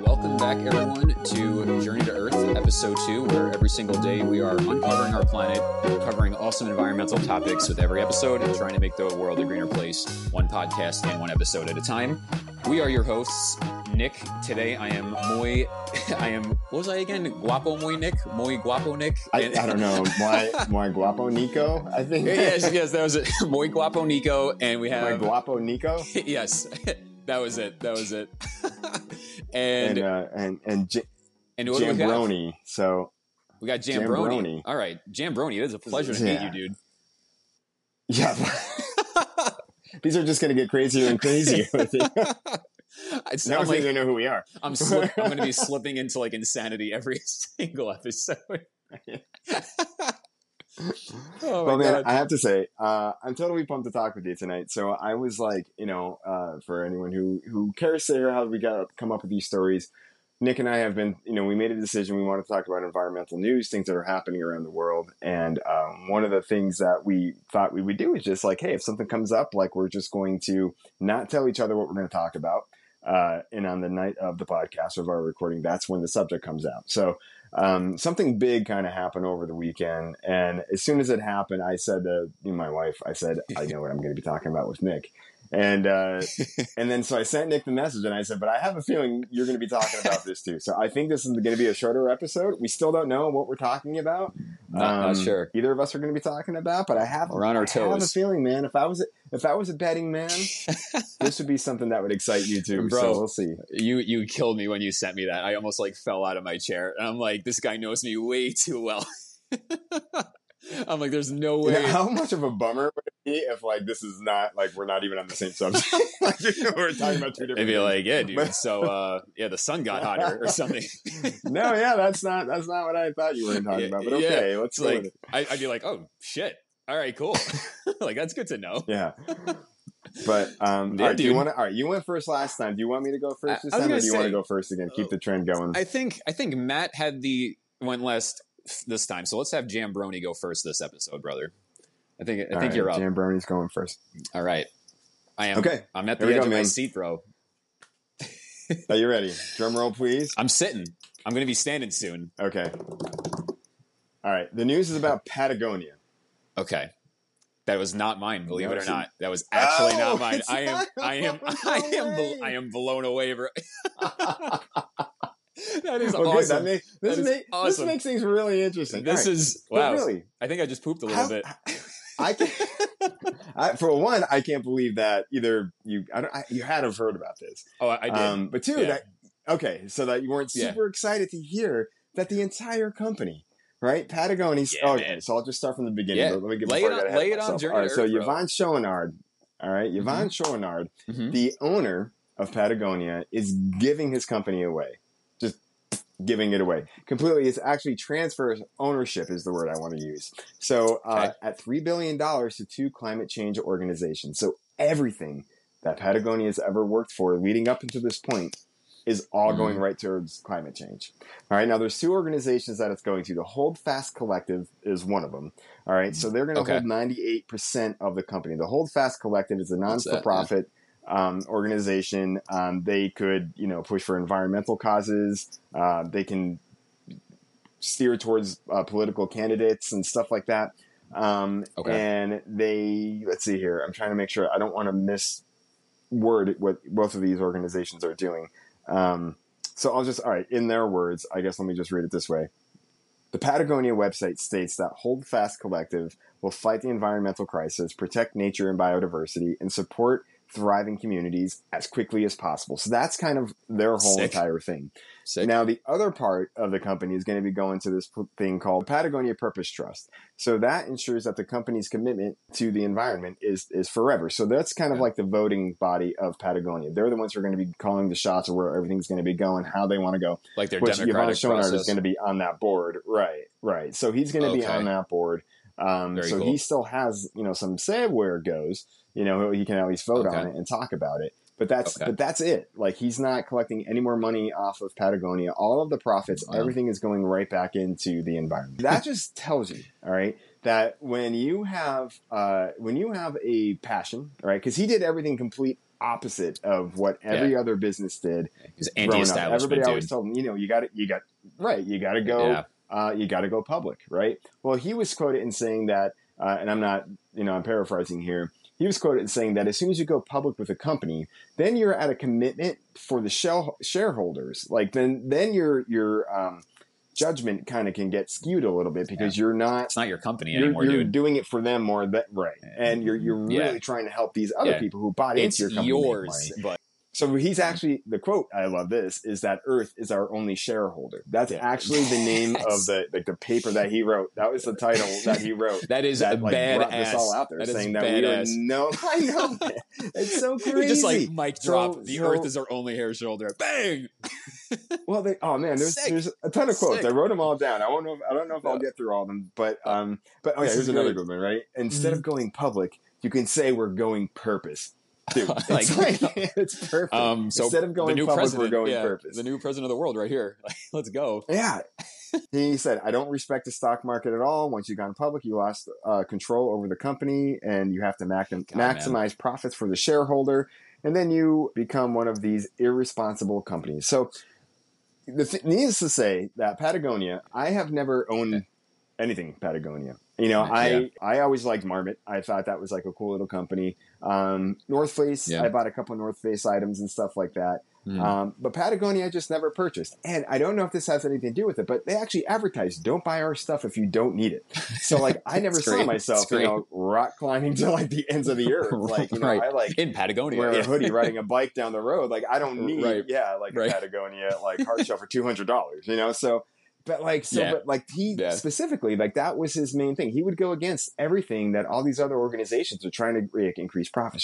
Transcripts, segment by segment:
Welcome back, everyone, to Journey to Earth, Episode 2, where every single day we are uncovering our planet, covering awesome environmental topics with every episode, and trying to make the world a greener place, one podcast and one episode at a time. We are your hosts, Nick. Today I am what was I again? Guapo muy Nick? Muy guapo Nick? I don't know. Muy guapo Nico, I think. Yes, that was it. Muy guapo Nico, and we have... Muy guapo Nico? Yes, that was it. And Jambroni. So we got Jambroni. All right, Jambroni. It is a pleasure to meet you, dude. Yeah. These are just going to get crazier and crazier with it. Now we're going to know who we are. I'm going to be slipping into like insanity every single episode. Well, man, I have to say, I'm totally pumped to talk with you tonight. So I was like, for anyone who cares to hear how we come up with these stories, Nick and I have been, we made a decision. We want to talk about environmental news, things that are happening around the world. And one of the things that we thought we would do is just like, hey, if something comes up, like we're just going to not tell each other what we're going to talk about. And on the night of the podcast of our recording, that's when the subject comes out. So something big kind of happened over the weekend. And as soon as it happened, I said to my wife, I know what I'm going to be talking about with Nick. And then so I sent Nick the message and I said, but I have a feeling you're going to be talking about this too. So I think this is going to be a shorter episode. We still don't know what we're talking about. Not sure. Either of us are going to be talking about, but we're on our toes. I have a feeling, man, if I was a betting man, this would be something that would excite you too. Bro, so we'll see. You killed me when you sent me that. I almost like fell out of my chair. And I'm like, this guy knows me way too well. I'm like, there's no way. How much of a bummer would it be if like this is not like we're not even on the same subject? Like, we're talking about two different. Maybe like, yeah, dude. But, so the sun got hotter or something. No, yeah, that's not what I thought you were talking about. But okay, let's go with it. I'd be like, oh shit. All right, cool. Like that's good to know. Yeah. But all right, do you want to? All right, you went first last time. Do you want me to go first this time, or do you want to go first again? Keep the trend going. I think Matt went last this time, so let's have Jambroni go first this episode, brother. I think you're up. Jambroni's going first. All right, I am. Okay, I'm at the edge of my seat, bro. Are you ready? Drum roll, please. I'm sitting. I'm going to be standing soon. Okay. All right. The news is about Patagonia. Okay. That was not mine, believe it or not. That was actually not mine. I am blown away, bro. That is awesome. This makes things really interesting. This is wow. Really, I think I just pooped a little bit. For one, I can't believe that either you had to have heard about this. Oh, I did. But two, so that you weren't super excited to hear that the entire company, right? Patagonia's. So I'll just start from the beginning. Yeah. Let me lay it on Journey to Earth, so Yvon Chouinard, Chouinard, the owner of Patagonia, is giving his company away. Just giving it away completely. It's actually transfers ownership is the word I want to use. So at $3 billion to two climate change organizations. So everything that Patagonia has ever worked for leading up into this point is all going right towards climate change. All right. Now there's two organizations that it's going to. The Holdfast Collective is one of them. All right. So they're going to hold 98% of the company. The Holdfast Collective is a non-for-profit organization. They could, push for environmental causes. They can steer towards political candidates and stuff like that. And let's see here. I'm trying to make sure I don't want to misword what both of these organizations are doing. So I'll all right, in their words, I guess let me just read it this way. The Patagonia website states that Holdfast Collective will fight the environmental crisis, protect nature and biodiversity, and support thriving communities as quickly as possible. So that's kind of their whole entire thing. Now, the other part of the company is going to be going to this thing called Patagonia Purpose Trust. So that ensures that the company's commitment to the environment is forever. So that's kind of like the voting body of Patagonia. They're the ones who are going to be calling the shots of where everything's going to be going, how they want to go. Like their democratic process. Yvon Chouinard is going to be on that board. Right. So he's going to be on that board. Cool. He still has, some say where it goes. He can at least vote on it and talk about it. But that's it. Like, he's not collecting any more money off of Patagonia. All of the profits, everything is going right back into the environment. That just tells you, all right, that when you have a passion, right? Because he did everything complete opposite of what every other business did. He's growing up. Everybody always dude. told him, you got to go, you got to go public, right? Well, he was quoted in saying that, and I'm not, I'm paraphrasing here. He was quoted in saying that as soon as you go public with a company, then you're at a commitment for the shareholders. Like then your judgment kind of can get skewed a little bit because you're not. It's not your company anymore. You're dude. doing it for them more, right? And you're really trying to help these other people who bought into your company. Yours, but. So he's actually, the quote, I love this, is that Earth is our only shareholder. That's actually the name of the paper that he wrote. That was the title that he wrote. That is badass. Brought this all out there, that saying is that badass. I know. It's so crazy. Just like mic drop. Earth is our only shareholder. Bang. Well, there's a ton of quotes. I wrote them all down. I don't know if I'll get through all of them, but here's another good one, right? Instead of going public, you can say we're going purpose. Dude, it's perfect. So instead of going public, we're going purpose. The new president of the world right here. Let's go. Yeah. He said, I don't respect the stock market at all. Once you've gone public, you lost control over the company and you have to maximize profits for the shareholder. And then you become one of these irresponsible companies. So needless to say that Patagonia, I have never owned anything Patagonia. I always liked Marmot. I thought that was like a cool little company. North Face, I bought a couple of North Face items and stuff like that. But Patagonia I just never purchased. And I don't know if this has anything to do with it, but they actually advertise, don't buy our stuff if you don't need it. So I never saw myself, rock climbing to like the ends of the earth. I in Patagonia, wear a hoodie riding a bike down the road. Like I don't need, a Patagonia hard shell for $200, so. But he specifically, that was his main thing. He would go against everything that all these other organizations are trying to increase profits.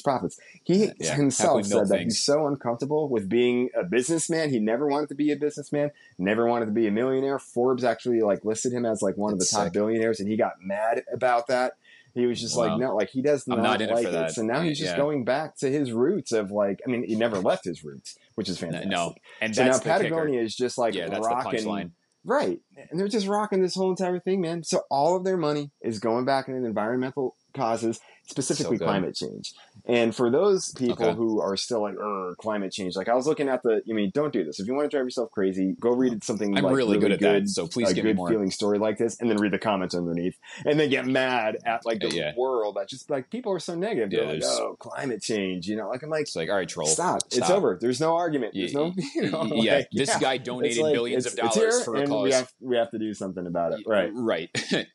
He himself said that he's so uncomfortable with being a businessman. He never wanted to be a businessman, never wanted to be a millionaire. Forbes actually listed him as one of the top billionaires, and he got mad about that. He was just no, he does not like it. So now he's just going back to his roots of he never left his roots, which is fantastic. No, and so now Patagonia is just that's rocking. The punchline. Right. And they're just rocking this whole entire thing, man. So all of their money is going back into environmental causes, specifically climate change. And for those people who are still climate change, I was looking at don't do this. If you want to drive yourself crazy, go read something I'm really good at that, so please give me more. A good feeling story like this, and then read the comments underneath. And then get mad at the world that just people are so negative. They're climate change, I'm like, it's all right, troll. Stop. It's over. There's no argument. There's no, this guy donated billions of dollars for a cause. We have to do something about it. Right. Right.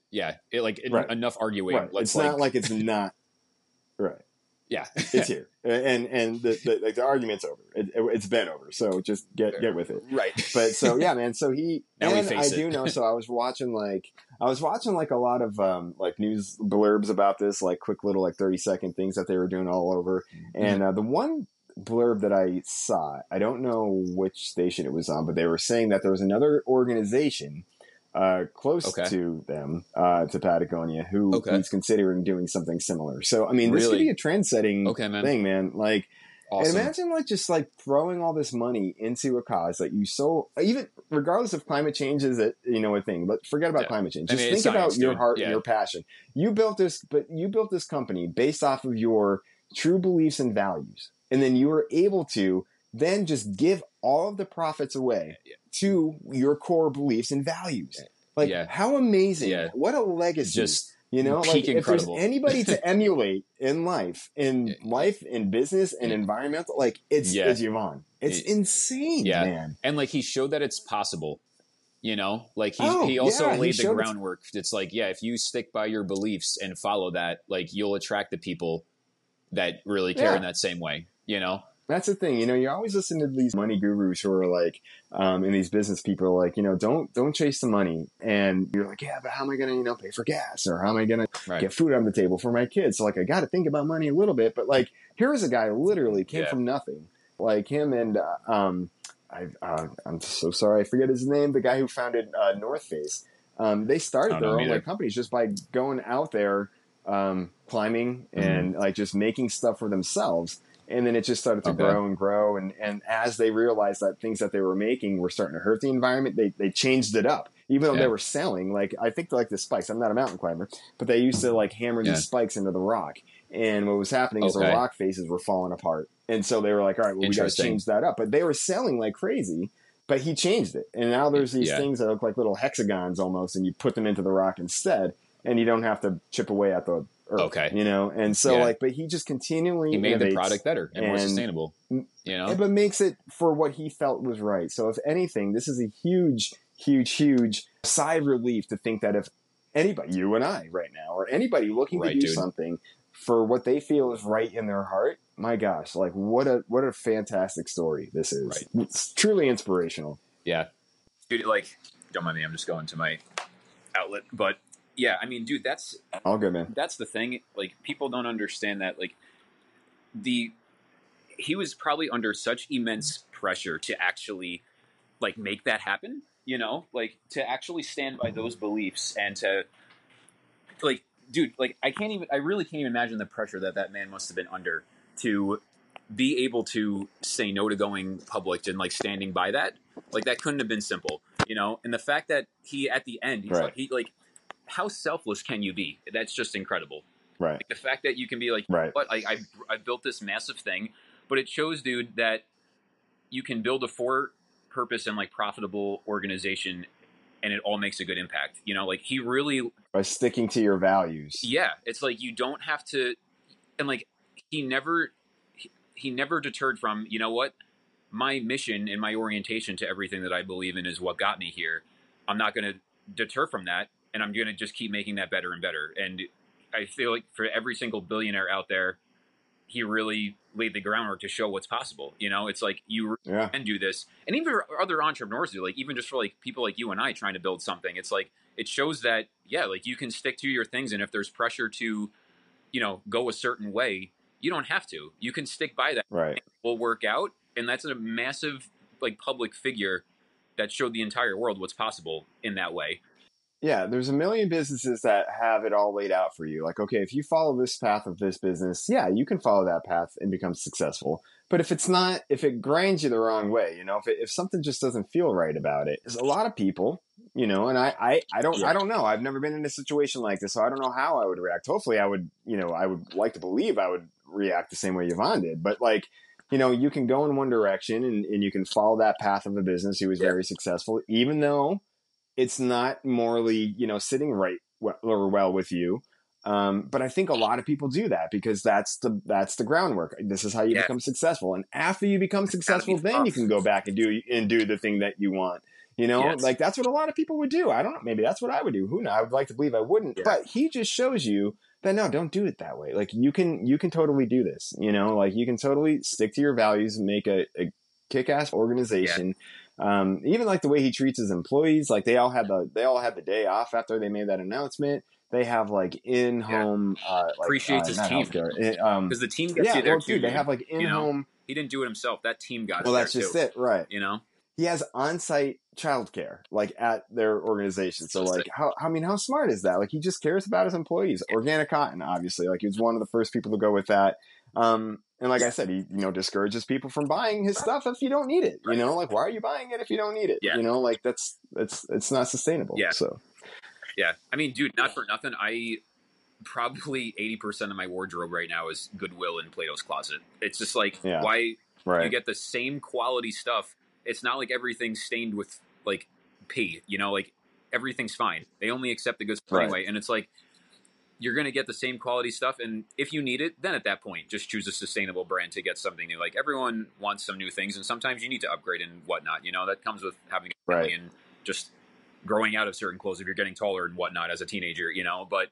Enough arguing. Right. It's not like it's not. Right. Yeah. It's here. And the argument's over. It's been over. So just get with it. Right. But so, yeah, man. So I do know. So I was watching a lot of news blurbs about this, quick little 30-second things that they were doing all over. And the one blurb that I saw, I don't know which station it was on, but they were saying that there was another organization close to them, to Patagonia, who's considering doing something similar. So, this could be a trend-setting thing, man. Awesome. And imagine just throwing all this money into a cause that you even regardless of climate change is a thing, but forget about climate change. Just think about your heart and your passion. You built this company based off of your true beliefs and values. And then you were able to then just give all of the profits away to your core beliefs and values. How amazing. Yeah. What a legacy. Just if incredible. There's anybody to emulate in life, in business, and environmental, it's Yvon. It's insane, man. And he showed that it's possible. He also laid the groundwork. It's if you stick by your beliefs and follow that, you'll attract the people that really care in that same way, That's the thing, you always listen to these money gurus who are and these business people are don't chase the money. And you're but how am I going to, pay for gas? Or how am I going to get food on the table for my kids? So I got to think about money a little bit. But here is a guy who literally came from nothing. Him and, I'm so sorry, I forget his name, the guy who founded North Face. They started their own companies just by going out there, climbing and just making stuff for themselves. And then it just started to grow and grow. And as they realized that things that they were making were starting to hurt the environment, they changed it up. even though they were selling, like, I think like the spikes. I'm not a mountain climber, but they used to like hammer these spikes into the rock. And what was happening is the rock faces were falling apart. And so they were like, all right, well, we got to change that up. But they were selling like crazy. But he changed it. And now there's these things that look like little hexagons almost, and you put them into the rock instead, and you don't have to chip away at the earth. Okay. You know? And so, like, but he just continually he made the product better and more sustainable. You know? But makes it for what he felt was right. So, if anything, this is a huge, huge, huge sigh of relief to think that if anybody, you and I right now, or anybody looking to do something for what they feel is right in their heart, my gosh, like what a fantastic story this is. Right. It's truly inspirational. Yeah. Dude, like, don't mind me, I'm just going to my outlet. But yeah, I mean, dude, that's all good, man. That's the thing. Like, people don't understand that, like, he was probably under such immense pressure to actually, like, make that happen, you know? Like, to actually stand by those beliefs and to, like, dude, like, I really can't even imagine the pressure that man must have been under to be able to say no to going public and, like, standing by that. Like, that couldn't have been simple, you know? And the fact that he, at the end, he's how selfless can you be? That's just incredible. Right. Like, the fact that you can be like, what? I built this massive thing, but it shows, dude, that you can build a for-purpose and, like, profitable organization and it all makes a good impact. You know, like, he really... By sticking to your values. Yeah. It's like, you don't have to... And, like, he never deterred from, you know what? My mission and my orientation to everything that I believe in is what got me here. I'm not going to deter from that, and I'm going to just keep making that better and better. And I feel like for every single billionaire out there, he really laid the groundwork to show what's possible. You know, it's like you can do this. And even for other entrepreneurs do, like, even just for, like, people like you and I trying to build something, it's like, it shows that, like, you can stick to your things. And if there's pressure to, you know, go a certain way, you don't have to. You can stick by that. Right. It will work out. And that's a massive, like, public figure that showed the entire world what's possible in that way. Yeah, there's a million businesses that have it all laid out for you. Like, okay, if you follow this path of this business, yeah, you can follow that path and become successful. But if it grinds you the wrong way, you know, if something just doesn't feel right about it, there's a lot of people, you know, and I don't know. I've never been in a situation like this, so I don't know how I would react. Hopefully I would like to believe I would react the same way Yvonne did. But, like, you know, you can go in one direction and you can follow that path of a business who was very successful, even though it's not morally, you know, sitting right well with you. But I think a lot of people do that because that's the groundwork. This is how you become successful. And after you become successful, then you can go back and do the thing that you want. You know, like, that's what a lot of people would do. I don't know. Maybe that's what I would do. Who knows? I would like to believe I wouldn't. But he just shows you that, no, don't do it that way. Like, you can totally do this. You know, like, you can totally stick to your values and make a kick-ass organization. Even like the way he treats his employees, like, they all had the day off after they made that announcement. They have, like, in-home, appreciates his team because the team gets you there too. Dude, they have, like, in-home. You know, he didn't do it himself. That team got it. Well, that's just it, right? You know, he has on-site childcare, like, at their organization. So, like, how smart is that? Like, he just cares about his employees. Organic cotton, obviously, like, he was one of the first people to go with that. And like I said, he, you know, discourages people from buying his stuff if you don't need it. You know, like, why are you buying it if you don't need it? You know, like, it's not sustainable. So, I mean, dude, not for nothing, I probably 80% of my wardrobe right now is Goodwill and Plato's Closet. It's just like, why you get the same quality stuff. It's not like everything's stained with, like, pee, you know, like, everything's fine. They only accept the goods anyway. And it's like, you're going to get the same quality stuff. And if you need it, then at that point, just choose a sustainable brand to get something new. Like, everyone wants some new things, and sometimes you need to upgrade and whatnot. You know, that comes with having a family and just growing out of certain clothes if you're getting taller and whatnot as a teenager, you know. But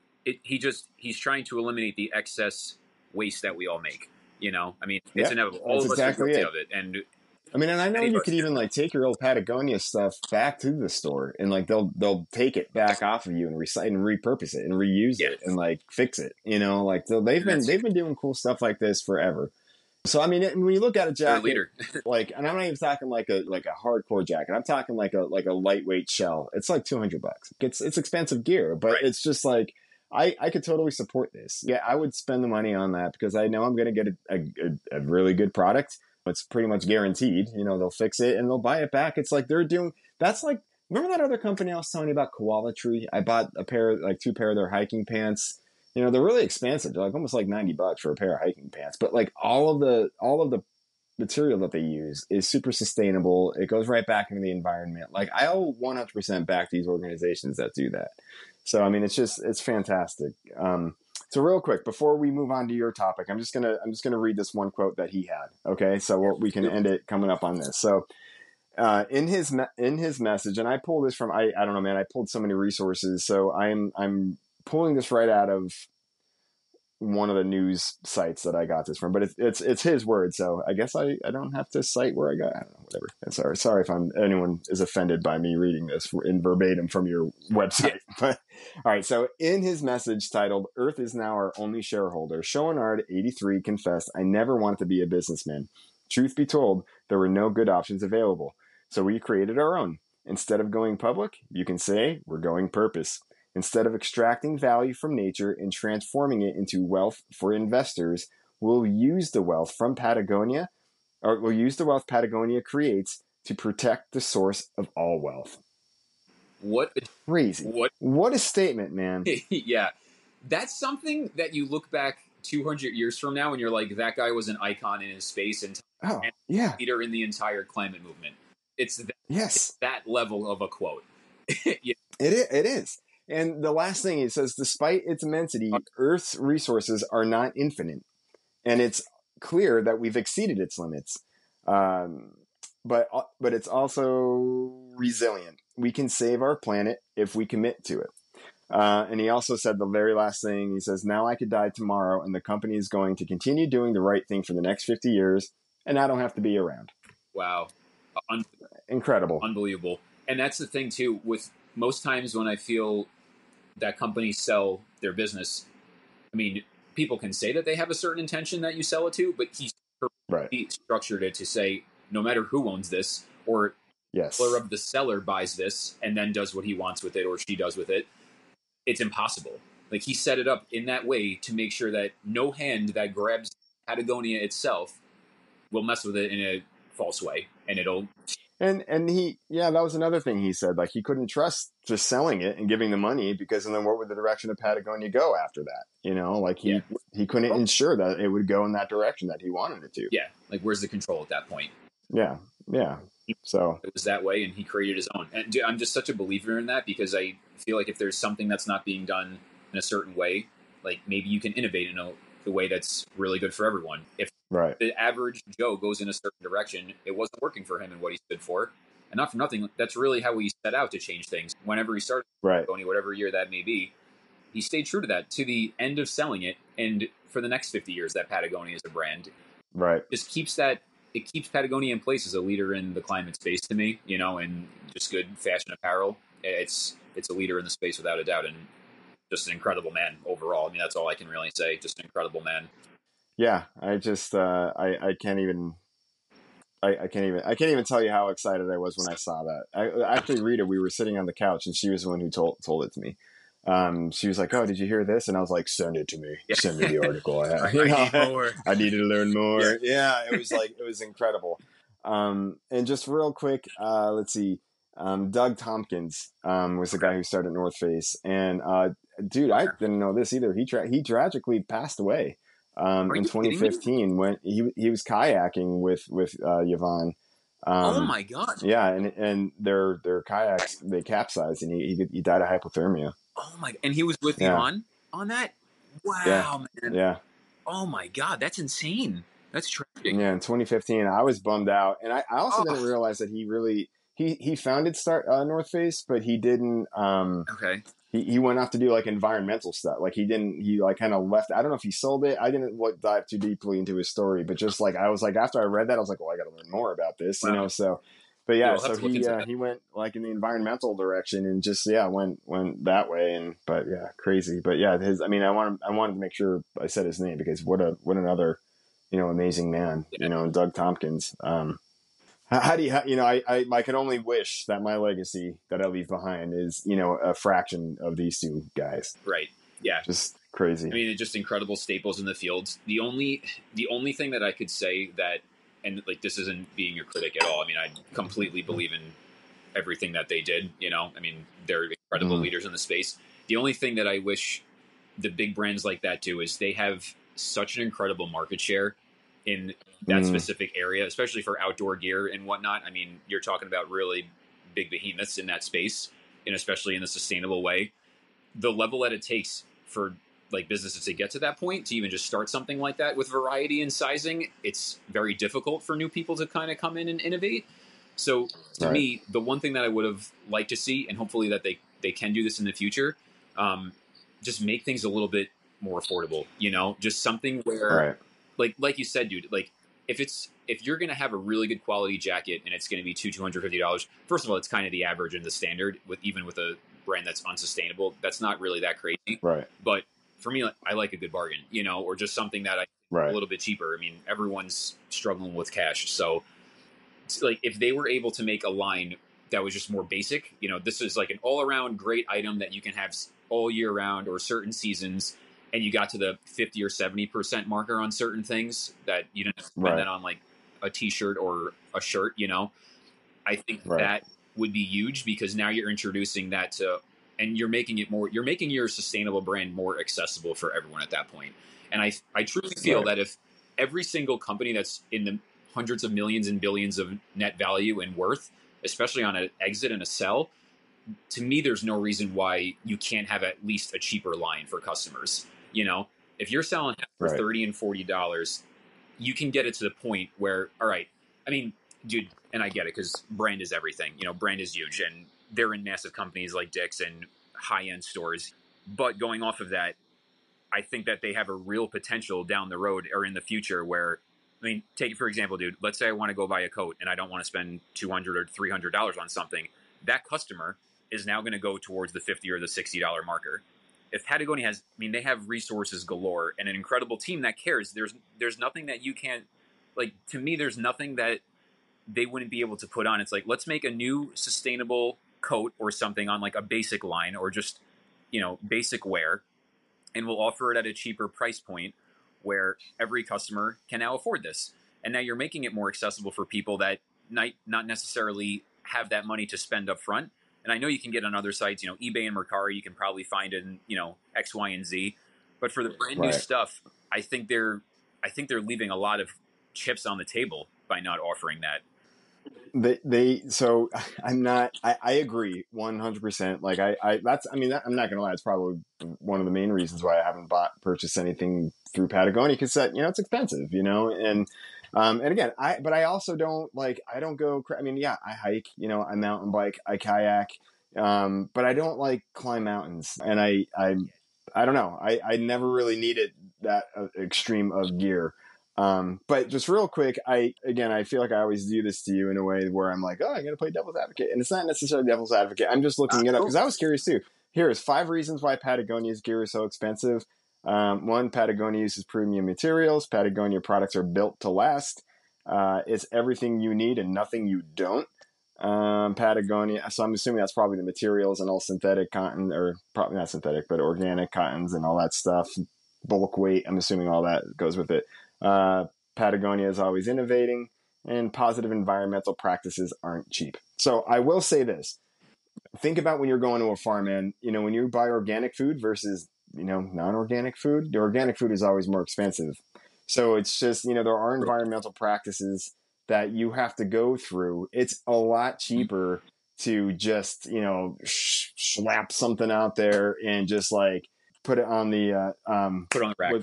he's trying to eliminate the excess waste that we all make, you know. I mean, it's inevitable. All of us are guilty of it. And I mean, and I know you could even, like, take your old Patagonia stuff back to the store, and, like, they'll take it back off of you and repurpose it and reuse it and, like, fix it. You know, like, they've been doing cool stuff like this forever. So, I mean, when you look at a jacket, like, and I'm not even talking like a hardcore jacket. I'm talking like a lightweight shell. It's like $200. It's expensive gear, but it's just like, I could totally support this. Yeah, I would spend the money on that because I know I'm going to get a really good product. It's pretty much guaranteed. You know, they'll fix it and they'll buy it back. It's like that's like remember that other company I was telling you about, Koala Tree? I bought two pair of their hiking pants. You know, they're really expensive. They're like almost like $90 for a pair of hiking pants. But like all of the material that they use is super sustainable. It goes right back into the environment. Like I'll 100% back these organizations that do that. So I mean, it's fantastic. So real quick before we move on to your topic, I'm just gonna read this one quote that he had. Okay, so we can end it coming up on this. So in his message, and I pulled this from I don't know, man. I pulled so many resources, so I'm pulling this right out of one of the news sites that I got this from, but it's his word, so I guess I don't have to cite where I got. I don't know, whatever. Sorry if anyone is offended by me reading this in verbatim from your website. But all right, so in his message titled "Earth is now our only shareholder," Chouinard, 83, confessed, "I never wanted to be a businessman. Truth be told, there were no good options available, so we created our own. Instead of going public, you can say we're going purpose. Instead of extracting value from nature and transforming it into wealth for investors, we'll use the wealth Patagonia creates to protect the source of all wealth." Crazy. What a statement, man. Yeah. That's something that you look back 200 years from now and you're like, that guy was an icon in his space and leader in the entire climate movement. It's that level of a quote. Yeah. It is. And the last thing he says, despite its immensity, Earth's resources are not infinite. And it's clear that we've exceeded its limits. But it's also resilient. We can save our planet if we commit to it. And he also said the very last thing, he says, "Now I could die tomorrow and the company is going to continue doing the right thing for the next 50 years and I don't have to be around." Wow. Incredible. Unbelievable. And that's the thing too, with most times when I feel that companies sell their business, I mean, people can say that they have a certain intention that you sell it to, but he's structured it to say, no matter who owns this, or of the seller buys this and then does what he wants with it or she does with it, it's impossible. Like he set it up in that way to make sure that no hand that grabs Patagonia itself will mess with it in a false way, and it'll. And that was another thing he said. Like he couldn't trust just selling it and giving the money, because then what would the direction of Patagonia go after that? You know, like he couldn't ensure that it would go in that direction that he wanted it to. Yeah, like where's the control at that point? Yeah. So it was that way, and he created his own. And I'm just such a believer in that, because I feel like if there's something that's not being done in a certain way, like maybe you can innovate in a way that's really good for everyone. If the average Joe goes in a certain direction, it wasn't working for him and what he stood for. And not for nothing, that's really how he set out to change things. Whenever he started Patagonia, whatever year that may be, he stayed true to that to the end of selling it. And for the next 50 years, that Patagonia is a brand. Just keeps that. It keeps Patagonia in place as a leader in the climate space to me, you know, and just good fashion apparel. It's a leader in the space without a doubt, and just an incredible man overall. I mean, that's all I can really say. Just an incredible man. Yeah, I just I can't even tell you how excited I was when I saw that. Actually, Rita, we were sitting on the couch and she was the one who told it to me. She was like, "Oh, did you hear this?" And I was like, "Send it to me. Yeah. Send me the article. I need more. I needed to learn more." Yeah, it was incredible. And just real quick, let's see. Doug Tompkins was the guy who started North Face, and dude, I didn't know this either. He tragically passed away in 2015 when he was kayaking with Yvonne. Oh my God! Yeah, and their kayaks, they capsized, and he died of hypothermia. Oh my! And he was with Yvonne on that. Wow, man. Yeah. Oh my God, that's insane. That's tragic. Yeah, in 2015, I was bummed out, and I also didn't realize that he founded North Face, but he didn't. He went off to do like environmental stuff. Like he like kind of left. I don't know if he sold it. I didn't dive too deeply into his story, but just like I was like, after I read that, I was like, well, I got to learn more about this, you know. So, but yeah, so he went like in the environmental direction and just went that way. But yeah, crazy. But yeah, I wanted to make sure I said his name, because what another, you know, amazing man, you know, Doug Tompkins. How do you know? I can only wish that my legacy that I leave behind is, you know, a fraction of these two guys. Right. Yeah. Just crazy. I mean, just incredible staples in the field. The only thing that I could say that, and like this isn't being a critic at all. I mean, I completely believe in everything that they did. I mean, they're incredible leaders in the space. The only thing that I wish the big brands like that do is they have such an incredible market share in that specific area, especially for outdoor gear and whatnot. I mean, you're talking about really big behemoths in that space, and especially in the sustainable way. The level that it takes for like businesses to get to that point, to even just start something like that with variety and sizing, it's very difficult for new people to kind of come in and innovate. So to me, the one thing that I would have liked to see, and hopefully that they can do this in the future, just make things a little bit more affordable, just something where like you said, dude, like if you're going to have a really good quality jacket and it's going to be $250, first of all, it's kind of the average and the standard even with a brand that's unsustainable. That's not really that crazy. Right. But for me, I like a good bargain, or just something that a little bit cheaper. I mean, everyone's struggling with cash. So like if they were able to make a line that was just more basic, this is like an all around great item that you can have all year round or certain seasons, and you got to the 50 or 70% marker on certain things that you didn't spend that on like a t-shirt or a shirt, I think that would be huge, because now you're introducing that to, and you're making your sustainable brand more accessible for everyone at that point. And I truly feel that if every single company that's in the hundreds of millions and billions of net value and worth, especially on an exit and a sell, to me, there's no reason why you can't have at least a cheaper line for customers. If you're selling for $30 and $40, you can get it to the point where, all right, I mean, dude, and I get it because brand is everything. Brand is huge, and they're in massive companies like Dick's and high-end stores. But going off of that, I think that they have a real potential down the road or in the future where, I mean, take it for example, dude. Let's say I want to go buy a coat and I don't want to spend $200 or $300 on something. That customer is now going to go towards the $50 or the $60 marker. If Patagonia they have resources galore and an incredible team that cares. There's nothing that you can't, like, to me, there's nothing that they wouldn't be able to put on. It's like, let's make a new sustainable coat or something on like a basic line or just, basic wear, and we'll offer it at a cheaper price point where every customer can now afford this. And now you're making it more accessible for people that might not necessarily have that money to spend up front. And I know you can get on other sites, eBay and Mercari, you can probably find it in, X, Y, and Z. But for the brand new stuff, I think they're leaving a lot of chips on the table by not offering that. So I agree 100%. Like I'm not gonna lie, it's probably one of the main reasons why I haven't purchased anything through Patagonia, because it's expensive, and again, I also don't go, I hike, I mountain bike, I kayak, but I don't like climb mountains, and I don't know, I never really needed that extreme of gear. But just real quick, I feel like I always do this to you in a way where I'm like, oh, I'm going to play devil's advocate. And it's not necessarily devil's advocate. I'm just looking it up because I was curious too. Here's 5 reasons why Patagonia's gear is so expensive. 1, Patagonia uses premium materials. Patagonia products are built to last. It's everything you need and nothing you don't. Patagonia. So I'm assuming that's probably the materials and all synthetic cotton, or probably not synthetic, but organic cottons and all that stuff. Bulk weight. I'm assuming all that goes with it. Patagonia is always innovating, and positive environmental practices aren't cheap. So I will say this. Think about when you're going to a farm, and when you buy organic food versus non-organic food, the organic food is always more expensive. So it's just, there are environmental practices that you have to go through. It's a lot cheaper to just, slap something out there and just like put it on the rack.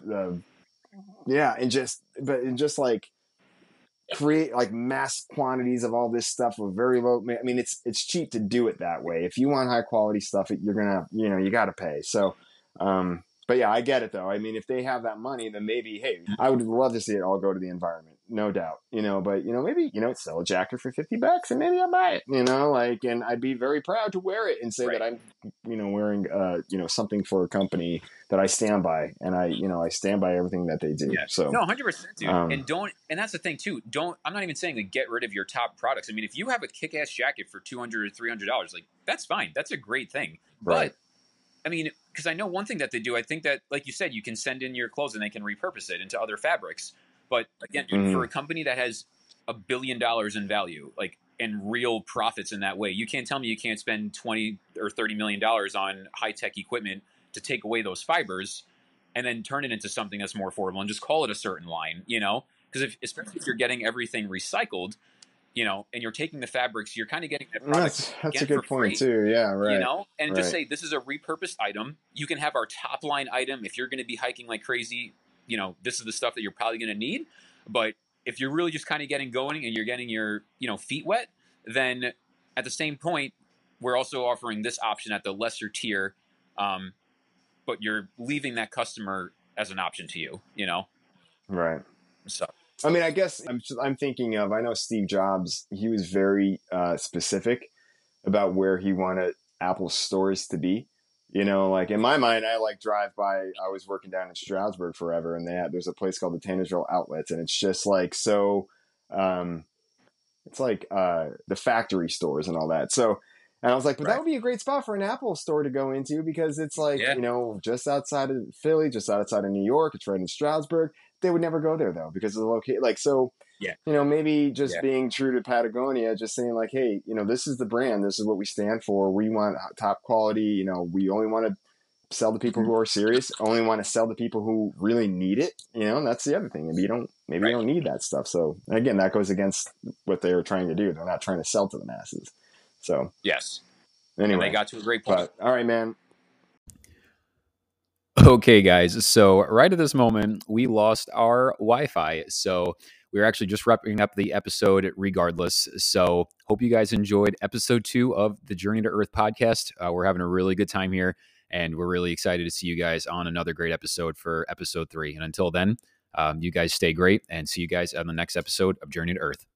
And just like create like mass quantities of all this stuff with very low. I mean, it's cheap to do it that way. If you want high quality stuff, you're gonna, you got to pay. So, but yeah, I get it though. I mean, if they have that money, then maybe, hey, I would love to see it all go to the environment, no doubt. But maybe sell a jacket for $50 and maybe I'll buy it. And I'd be very proud to wear it and say that I'm, wearing something for a company that I stand by, and I stand by everything that they do. Yeah. So no, 100%, dude. And that's the thing too. I'm not even saying to get rid of your top products. I mean, if you have a kick-ass jacket for $200 or $300, like that's fine. That's a great thing. Right. But I mean, because I know one thing that they do, I think that, like you said, you can send in your clothes and they can repurpose it into other fabrics. But again, dude, for a company that has $1 billion in value, like and real profits in that way. You can't tell me you can't spend $20 or $30 million on high-tech equipment to take away those fibers and then turn it into something that's more affordable and just call it a certain line, because especially if you're getting everything recycled, and you're taking the fabrics, you're kind of getting that product. That's a good point too. Yeah, right. And just say, this is a repurposed item. You can have our top line item. If you're going to be hiking like crazy, this is the stuff that you're probably going to need. But if you're really just kind of getting going and you're getting your, feet wet, then at the same point, we're also offering this option at the lesser tier. But you're leaving that customer as an option to you, Right. So. I mean, I guess I'm thinking of, I know Steve Jobs, he was very specific about where he wanted Apple stores to be. Like in my mind, I drive by, I was working down in Stroudsburg forever, and there's a place called the Tannersville Outlets, and it's just it's like the factory stores and all that. So, and I was like, but that would be a great spot for an Apple store to go into, because it's just outside of Philly, just outside of New York. It's right in Stroudsburg. They would never go there though, because of the location. Maybe just being true to Patagonia, just saying like, hey, this is the brand. This is what we stand for. We want top quality. We only want to sell to people who are serious. Only want to sell to people who really need it. And that's the other thing. Maybe you don't need that stuff. So again, that goes against what they're trying to do. They're not trying to sell to the masses. So yes. Anyway, and they got to a great point. All right, man. Okay, guys. So right at this moment, we lost our Wi-Fi. So we're actually just wrapping up the episode regardless. So hope you guys enjoyed episode 2 of the Journey to Earth podcast. We're having a really good time here, and we're really excited to see you guys on another great episode for episode 3. And until then, you guys stay great, and see you guys on the next episode of Journey to Earth.